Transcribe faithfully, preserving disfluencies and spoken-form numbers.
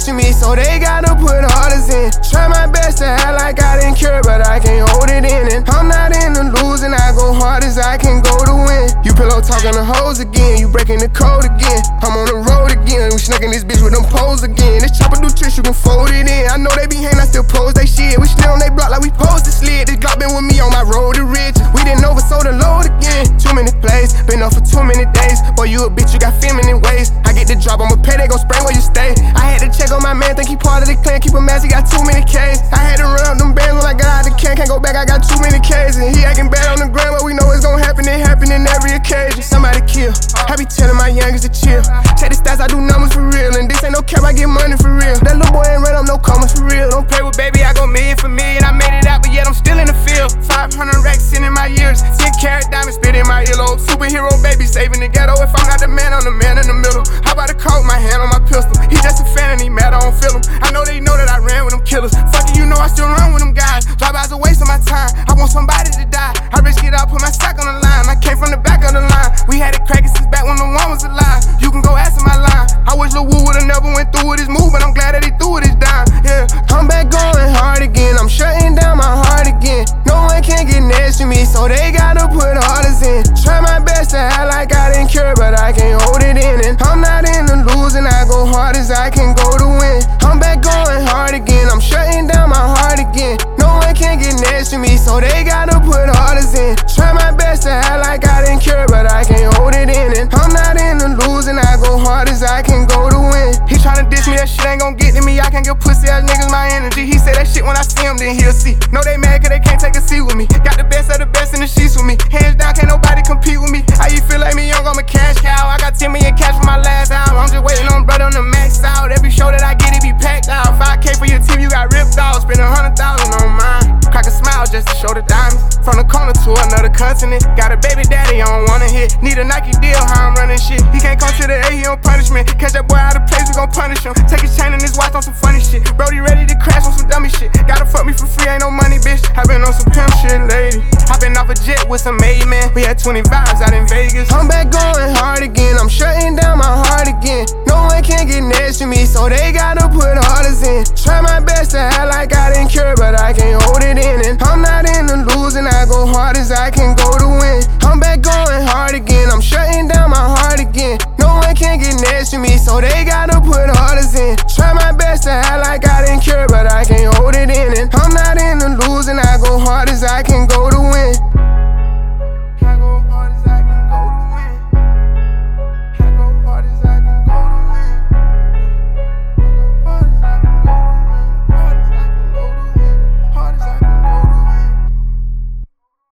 next to me, so they gotta put orders in. Try my best to act like I didn't care, but I can't hold it in. And I'm not into losing, I go hard as I can go to win. You pillow talking to hoes again, you breaking the code again. I'm on the road again, we snaking this bitch with them poles again. This chopper do tricks, you can fold it in. I know they be hating, I still pose they shit. We still on they block like we posed to slid. This Glock been with me on my road to riches. We didn't oversold the load again. Too many plays, been up for too many days. Boy, you a bitch, you got feminine ways. I get the drop, I'ma pay, they gon' spray where you stay. I had to check on my man, think he part of the clan. Keep him mask, he got too many K's. I had to run up them bands when I got out the can. Can't go back, I got too many K's. And he acting bad on the ground, but we know it's gon' happen. It happen in every occasion. Somebody kill, I be telling my youngest to chill. Check the stats, I do numbers for real. And this ain't no cap, I get money for real. That little boy ain't run up no commas for real. Don't play with baby, I go million for million. I made it out, but yet I'm still in the field. five hundred racks in my years, ten carat diamonds spit in my earlobe. Superhero baby saving the ghetto. If I'm not the man, I'm the man in the middle. How about a call with my hand on my pistol? He just a fan and he mad, I don't feel him. I know they know that I ran with them killers. Fuck it, you know I still run with them guys. Drive-bys a waste of my time, I want somebody to die. I risk it all, put my sack on the line. I came from the back of the line. We had it cracking since back when the one was alive. You can go ask him my line. I wish Lil Wu would've never went through with his move, but I'm glad that he threw with his dime. Yeah, I'm back going hard again. I'm shutting down my heart again. No one can get next to me, so they gotta put orders in. Try my best to act like I didn't care, but I can't hold it in. And I'm not into losing, I go hard as I can go to win. I'm back going hard again. I'm shutting down my heart again. No one can get next to me, so they gotta put orders in. Try my best to act like I didn't care, but I can't hold it in. And I'm not into losing, I go hard as I can go to win. He tryna diss me, that shit ain't gon' get to me. I can't give pussy ass niggas my energy. He say that shit when I see him, then he'll see. No, they mad cause they can't take a seat with me. Got the best of the best in the sheets with me. Hands down, can't nobody compete with me. How you feel like me young, I'm a cash cow. I got ten million cash for my last album. I'm just waiting on brother on the max out. Every show that I get, it be packed out. five K for your team, you got ripped off. Spend a hundred thousand on mine. Crack a smile just to show the diamonds. From the corner to another continent. Got a baby daddy, I don't wanna hit. Need a Nike deal, how I'm running shit. He can't come to the A, he on punishment. Catch that boy out of place, we gon' punish him. Take his chain and his watch on some funny shit. Brody ready to crash on some dummy shit. Gotta fuck me for free, ain't no money, bitch. I been on some pimp shit, lady. I been off a jet with some made man. We had twenty vibes out in Vegas. I'm back going hard again. I'm shutting down my heart again. No one can get next to me, so they gotta put orders in. Try my best to act like I didn't care, but I can't hold it in. And I'm not into losing, I go hard as I can go